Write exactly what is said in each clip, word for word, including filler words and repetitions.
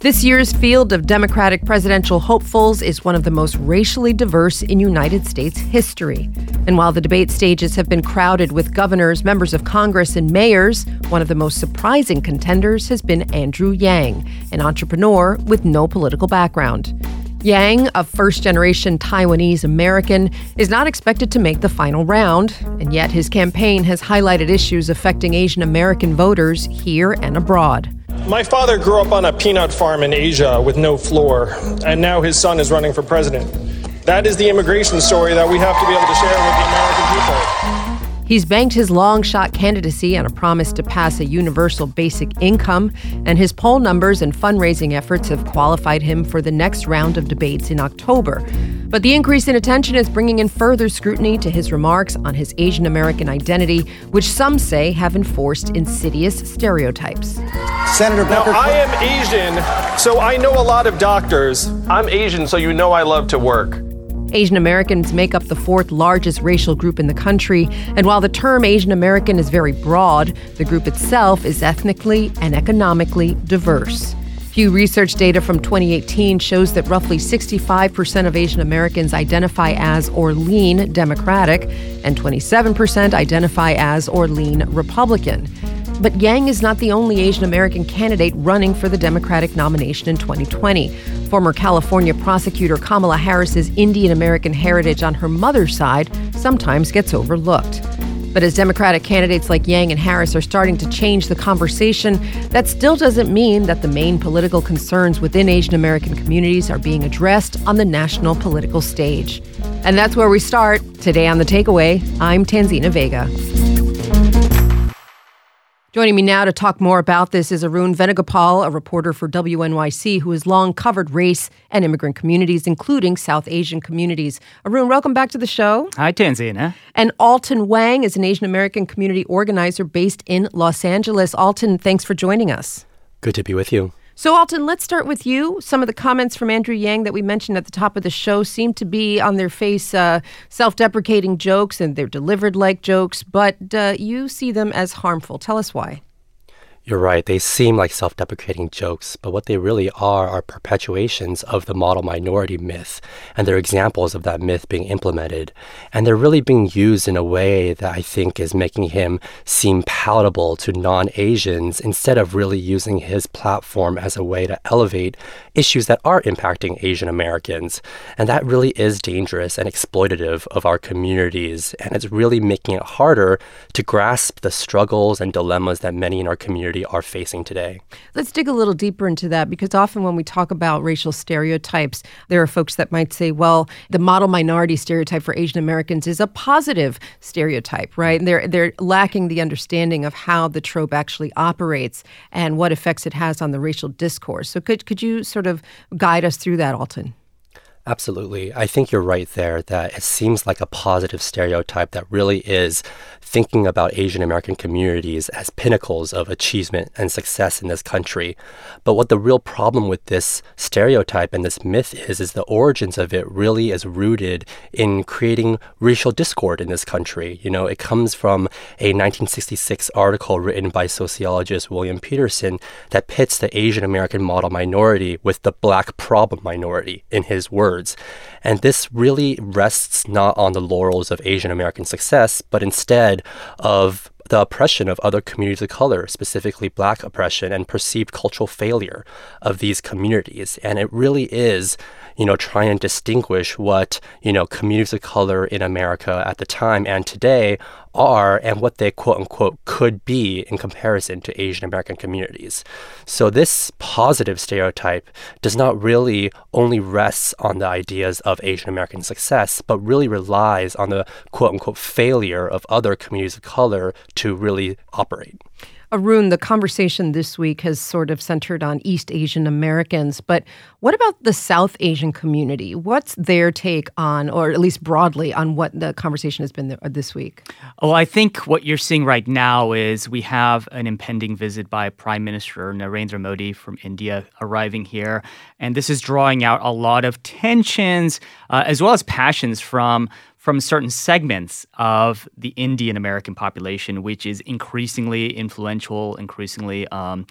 This year's field of Democratic presidential hopefuls is one of the most racially diverse in United States history. And while the debate stages have been crowded with governors, members of Congress, and mayors, one of the most surprising contenders has been Andrew Yang, an entrepreneur with no political background. Yang, a first-generation Taiwanese American, is not expected to make the final round, and yet his campaign has highlighted issues affecting Asian American voters here and abroad. My father grew up on a peanut farm in Asia with no floor, and now his son is running for president. That is the immigration story that we have to be able to share with the American people. He's banked his long-shot candidacy on a promise to pass a universal basic income, and his poll numbers and fundraising efforts have qualified him for the next round of debates in October. But the increase in attention is bringing in further scrutiny to his remarks on his Asian American identity, which some say have enforced insidious stereotypes. Senator Becker. Now, I am Asian, so I know a lot of doctors. I'm Asian, so you know I love to work. Asian Americans make up the fourth largest racial group in the country, and while the term Asian American is very broad, the group itself is ethnically and economically diverse. Pew Research data from twenty eighteen shows that roughly sixty-five percent of Asian Americans identify as or lean Democratic, and twenty-seven percent identify as or lean Republican. But Yang is not the only Asian American candidate running for the Democratic nomination in twenty twenty. Former California prosecutor Kamala Harris's Indian American heritage on her mother's side sometimes gets overlooked. But as Democratic candidates like Yang and Harris are starting to change the conversation, that still doesn't mean that the main political concerns within Asian American communities are being addressed on the national political stage. And that's where we start. Today on The Takeaway, I'm Tanzina Vega. Joining me now to talk more about this is Arun Venugopal, a reporter for W N Y C who has long covered race and immigrant communities, including South Asian communities. Arun, welcome back to the show. Hi, Tanzina. And Alton Wang is an Asian American community organizer based in Los Angeles. Alton, thanks for joining us. Good to be with you. So, Alton, let's start with you. Some of the comments from Andrew Yang that we mentioned at the top of the show seem to be on their face uh, self-deprecating jokes, and they're delivered like jokes, but uh, you see them as harmful. Tell us why. You're right. They seem like self-deprecating jokes, but what they really are are perpetuations of the model minority myth, and they're examples of that myth being implemented. And they're really being used in a way that I think is making him seem palatable to non-Asians instead of really using his platform as a way to elevate issues that are impacting Asian Americans. And that really is dangerous and exploitative of our communities, and it's really making it harder to grasp the struggles and dilemmas that many in our community are facing today. Let's dig a little deeper into that, because often when we talk about racial stereotypes, there are folks that might say, well, the model minority stereotype for Asian Americans is a positive stereotype, right? And they're they're lacking the understanding of how the trope actually operates and what effects it has on the racial discourse. So could could you sort of guide us through that, Alton? Absolutely. I think you're right there that it seems like a positive stereotype that really is thinking about Asian American communities as pinnacles of achievement and success in this country. But what the real problem with this stereotype and this myth is, is the origins of it really is rooted in creating racial discord in this country. You know, it comes from a nineteen sixty-six article written by sociologist William Peterson that pits the Asian American model minority with the Black problem minority, in his words. And this really rests not on the laurels of Asian American success, but instead of the oppression of other communities of color, specifically Black oppression and perceived cultural failure of these communities. And it really is, you know, trying to distinguish what, you know, communities of color in America at the time and today are and what they quote unquote could be in comparison to Asian American communities. So this positive stereotype does not really only rests on the ideas of Asian American success, but really relies on the quote unquote failure of other communities of color to really operate. Arun, the conversation this week has sort of centered on East Asian Americans, but what about the South Asian community? What's their take on, or at least broadly, on what the conversation has been this week? Oh, I think what you're seeing right now is we have an impending visit by Prime Minister Narendra Modi from India arriving here, and this is drawing out a lot of tensions uh, as well as passions from from certain segments of the Indian American population, which is increasingly influential, increasingly um,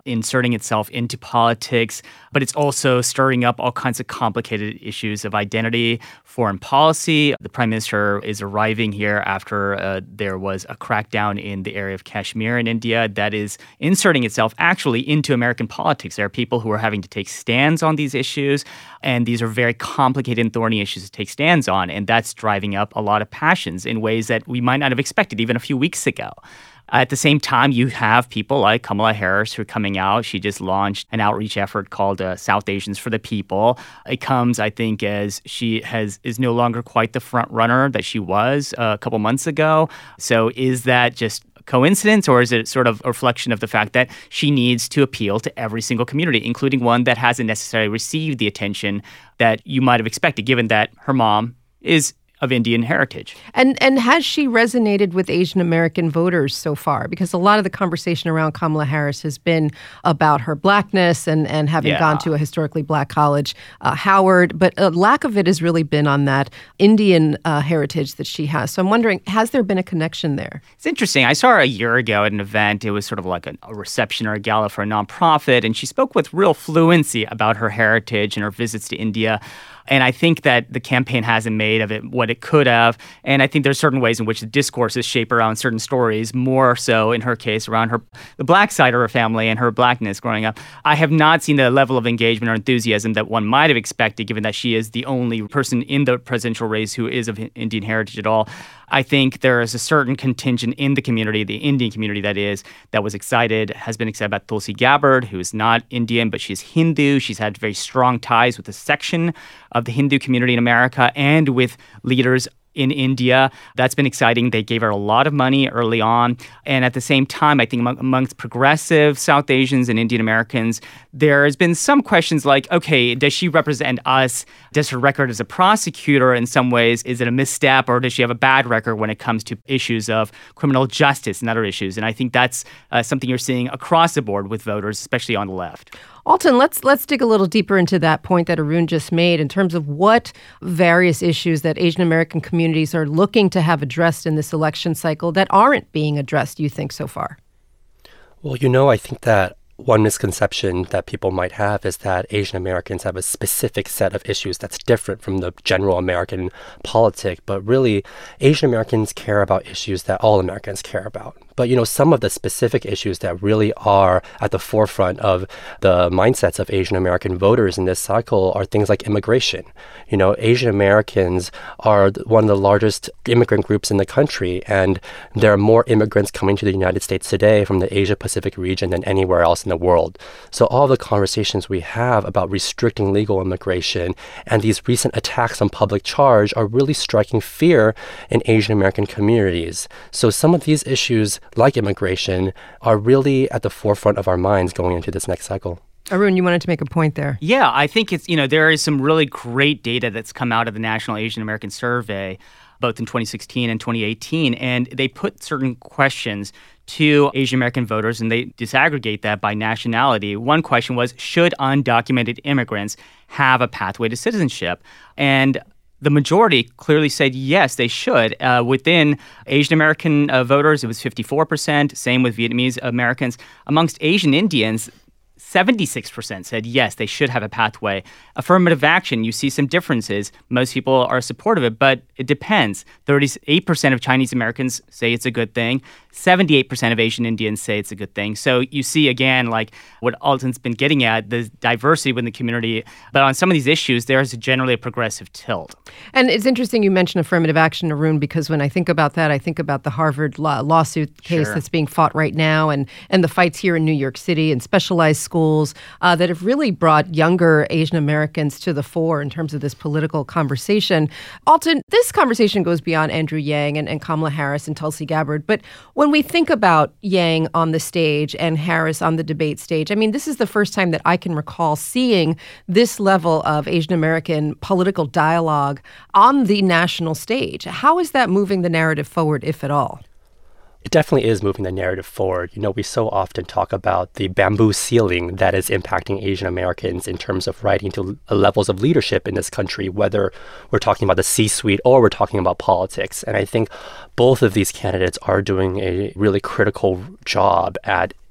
inserting itself into politics, but it's also stirring up all kinds of complicated issues of identity, foreign policy. The prime minister is arriving here after uh, there was a crackdown in the area of Kashmir in India that is inserting itself actually into American politics. There are people who are having to take stands on these issues, and these are very complicated and thorny issues to take stands on, and that's driving up a lot of passions in ways that we might not have expected even a few weeks ago. At the same time, you have people like Kamala Harris who are coming out. She just launched an outreach effort called uh, South Asians for the People. It comes, I think, as she has is no longer quite the front runner that she was uh, a couple months ago. So is that just coincidence, or is it sort of a reflection of the fact that she needs to appeal to every single community, including one that hasn't necessarily received the attention that you might have expected, given that her mom is of Indian heritage? And and has she resonated with Asian American voters so far? Because a lot of the conversation around Kamala Harris has been about her blackness and, and having yeah. gone to a historically black college, uh, Howard, but a lack of it has really been on that Indian uh, heritage that she has. So I'm wondering, has there been a connection there? It's interesting. I saw her a year ago at an event. It was sort of like a, a reception or a gala for a nonprofit, and she spoke with real fluency about her heritage and her visits to India. And I think that the campaign hasn't made of it what it could have. And I think there's certain ways in which the discourse is shaped around certain stories, more so in her case around her the black side of her family and her blackness growing up. I have not seen the level of engagement or enthusiasm that one might have expected, given that she is the only person in the presidential race who is of Indian heritage at all. I think there is a certain contingent in the community, the Indian community that is, that was excited, has been excited about Tulsi Gabbard, who is not Indian, but she's Hindu. She's had very strong ties with a section of the Hindu community in America and with leaders in India. That's been exciting. They gave her a lot of money early on. And at the same time, I think among, amongst progressive South Asians and Indian Americans, there has been some questions like, okay, does she represent us? Does her record as a prosecutor in some ways, is it a misstep, or does she have a bad record when it comes to issues of criminal justice and other issues? And I think that's uh, something you're seeing across the board with voters, especially on the left. Alton, let's let's dig a little deeper into that point that Arun just made in terms of what various issues that Asian American communities are looking to have addressed in this election cycle that aren't being addressed, you think, so far? Well, you know, I think that one misconception that people might have is that Asian Americans have a specific set of issues that's different from the general American politic. But really, Asian Americans care about issues that all Americans care about. But, you know, some of the specific issues that really are at the forefront of the mindsets of Asian American voters in this cycle are things like immigration. You know, Asian Americans are one of the largest immigrant groups in the country, and there are more immigrants coming to the United States today from the Asia-Pacific region than anywhere else in the world. So all the conversations we have about restricting legal immigration and these recent attacks on public charge are really striking fear in Asian American communities. So some of these issues, like immigration, are really at the forefront of our minds going into this next cycle. Arun, you wanted to make a point there. Yeah, I think it's, you know, there is some really great data that's come out of the National Asian American Survey, both in twenty sixteen and twenty eighteen, and they put certain questions to Asian American voters, and they disaggregate that by nationality. One question was, should undocumented immigrants have a pathway to citizenship? And the majority clearly said yes, they should. Uh, within Asian American uh, voters, it was fifty-four percent. Same with Vietnamese Americans. Amongst Asian Indians, seventy-six percent said yes, they should have a pathway. Affirmative action, you see some differences. Most people are supportive of it, but it depends. thirty-eight percent of Chinese Americans say it's a good thing. seventy-eight percent of Asian Indians say it's a good thing. So you see, again, like what Alton's been getting at, the diversity within the community. But on some of these issues, there's generally a progressive tilt. And it's interesting you mentioned affirmative action, Arun, because when I think about that, I think about the Harvard law- lawsuit case Sure. that's being fought right now, and, and the fights here in New York City and specialized schools uh, that have really brought younger Asian Americans to the fore in terms of this political conversation. Alton, this conversation goes beyond Andrew Yang and, and Kamala Harris and Tulsi Gabbard. But when we think about Yang on the stage and Harris on the debate stage, I mean, this is the first time that I can recall seeing this level of Asian American political dialogue on the national stage. How is that moving the narrative forward, if at all? It definitely is moving the narrative forward. You know, we so often talk about the bamboo ceiling that is impacting Asian Americans in terms of rising to levels of leadership in this country, whether we're talking about the C-suite or we're talking about politics. And I think both of these candidates are doing a really critical job at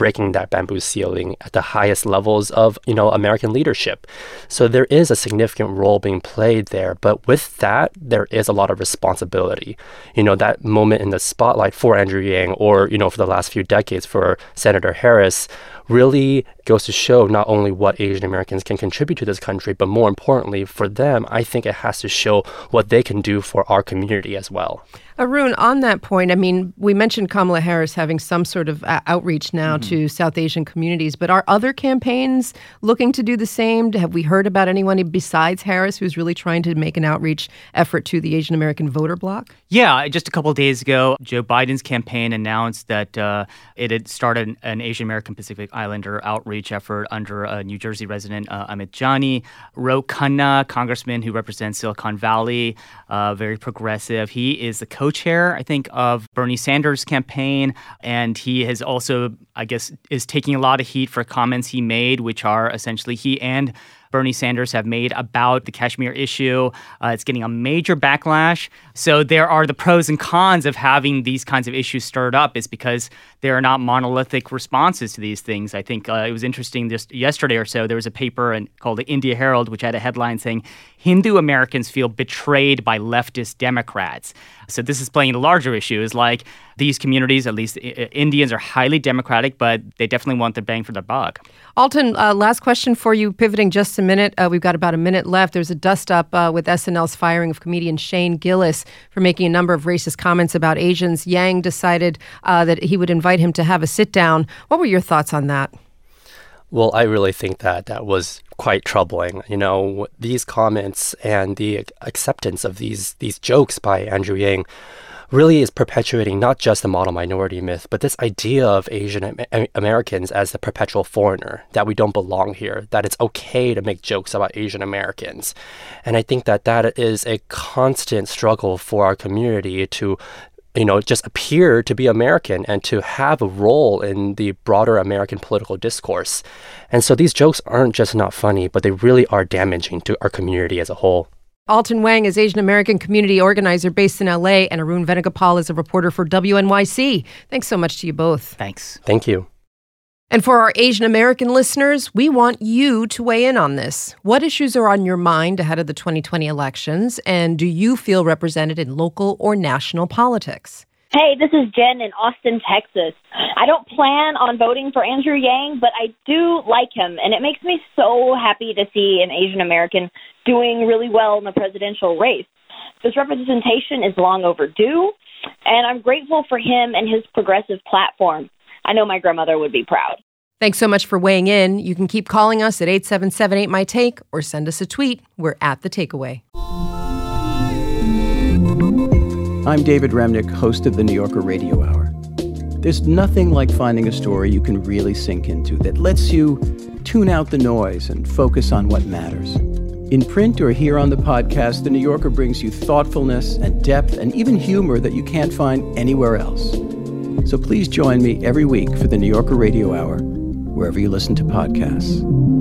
breaking that bamboo ceiling at the highest levels of, you know, American leadership. So there is a significant role being played there. But with that, there is a lot of responsibility. You know, that moment in the spotlight for Andrew Yang, or, you know, for the last few decades for Senator Harris, really goes to show not only what Asian Americans can contribute to this country, but more importantly, for them, I think it has to show what they can do for our community as well. Arun, on that point, I mean, we mentioned Kamala Harris having some sort of uh, outreach now mm-hmm. to South Asian communities, but are other campaigns looking to do the same? Have we heard about anyone besides Harris who's really trying to make an outreach effort to the Asian American voter bloc? Yeah, just a couple of days ago, Joe Biden's campaign announced that uh, it had started an Asian American Pacific Islander outreach effort under uh, New Jersey resident uh, Amit Jani. Ro Khanna, congressman who represents Silicon Valley, uh, very progressive. He is the co-chair, I think, of Bernie Sanders' campaign, and he has also, I guess, is taking a lot of heat for comments he made, which are essentially he and Bernie Sanders have made about the Kashmir issue. Uh, it's getting a major backlash. So there are the pros and cons of having these kinds of issues stirred up is because there are not monolithic responses to these things. I think uh, it was interesting just yesterday or so, there was a paper in, called the India Herald, which had a headline saying, Hindu Americans feel betrayed by leftist Democrats. So this is playing a larger issue, is like these communities, at least I- Indians, are highly democratic, but they definitely want their bang for their buck. Alton, uh, last question for you, pivoting just a minute. Uh, we've got about a minute left. There's a dust-up uh, with S N L's firing of comedian Shane Gillis for making a number of racist comments about Asians. Yang decided uh, that he would invite him to have a sit-down. What were your thoughts on that? Well, I really think that that was quite troubling. You know, these comments and the acceptance of these these jokes by Andrew Yang really is perpetuating not just the model minority myth, but this idea of Asian Am- Americans as the perpetual foreigner, that we don't belong here, that it's okay to make jokes about Asian Americans. And I think that that is a constant struggle for our community to, you know, just appear to be American and to have a role in the broader American political discourse. And so these jokes aren't just not funny, but they really are damaging to our community as a whole. Alton Wang is Asian American community organizer based in L A, and Arun Venugopal is a reporter for W N Y C. Thanks so much to you both. Thanks. Thank you. And for our Asian American listeners, we want you to weigh in on this. What issues are on your mind ahead of the twenty twenty elections, and do you feel represented in local or national politics? Hey, this is Jen in Austin, Texas. I don't plan on voting for Andrew Yang, but I do like him, and it makes me so happy to see an Asian American doing really well in the presidential race. This representation is long overdue, and I'm grateful for him and his progressive platform. I know my grandmother would be proud. Thanks so much for weighing in. You can keep calling us at eight seven seven eight, M Y take or send us a tweet. We're at The Takeaway. I'm David Remnick, host of the New Yorker Radio Hour. There's nothing like finding a story you can really sink into that lets you tune out the noise and focus on what matters. In print or here on the podcast, The New Yorker brings you thoughtfulness and depth and even humor that you can't find anywhere else. So please join me every week for the New Yorker Radio Hour, wherever you listen to podcasts.